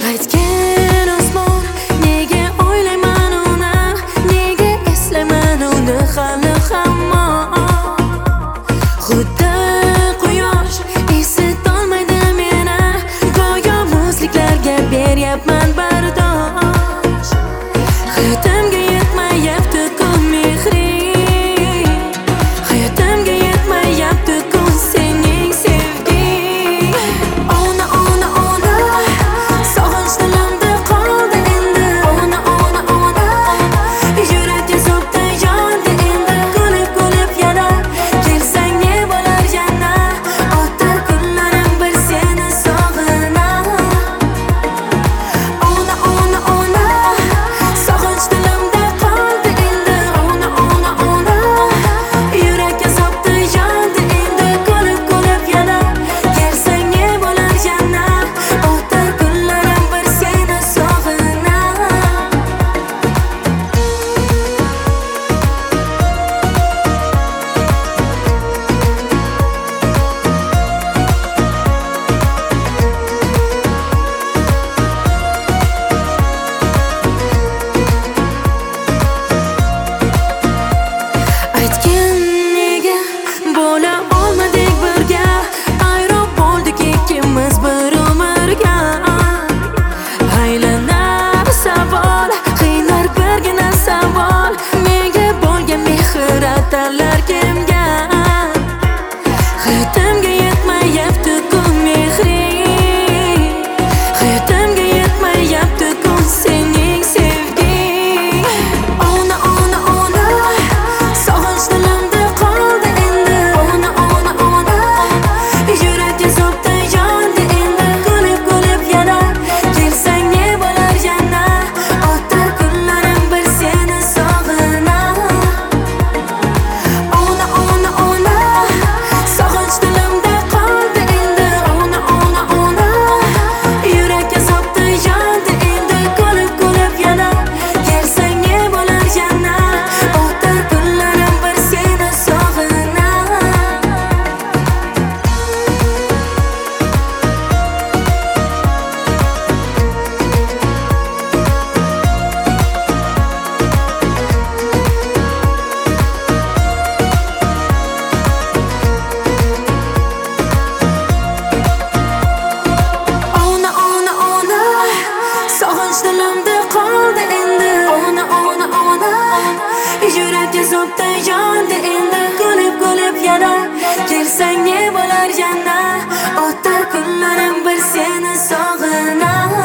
Aytgan osmon, nega o'ylayman uni, nega eslaman uni hali hamon. Xuddi quyosh isitolmaydi meni, go'yo muzliklarga beryapman bardosh. Hayotimga yetmayapti-ku mehring, hayotimga yetmayapti-ku sening sevging. Ona sog'inch dilimda qoldi endi. Ona yurak yozibdi yondi endi. Kulib yana kelsang ne bo'lar yana, o'tar kunlarim bir seni sog'inam. Ona sog'inch dilimda qoldi endi. Ona yurak yozibdi yondi endi. Kulib yana kelsang ne bo'lar yana, o'tar kunlarim bir seni sog'inam. Aytgin nega bo'la olmadik birga, ayro bo'ldik ikkimiz bir umrga. Aylanar savol, qiynar birgina savol, menga bo'lgan mehr atarlar kimga? Hayotimga yetmayapti-ku mehring, hayotimga yetmayapti-ku sening sevging. Ona sog'inch dilimda qoldi endi. Ona yurak yozibdi yondi endi. Kulib yana kelsang ne bo'lar yana, o'tar kunlarim bir seni sog'inam. Ona sog'inch dilimda qoldi endi. Ona yurak yozibdi yondi endi. Kulib yana kelsang ne bo'lar yana, o'tar kunlarim bir seni sog'inam. Ona sog'inch dilimda qoldi endi. Ona yurak yozibdi yondi endi. Kulib yana kelsang ne bo'lar yana, o'tar kunlarim bir seni sog'inam.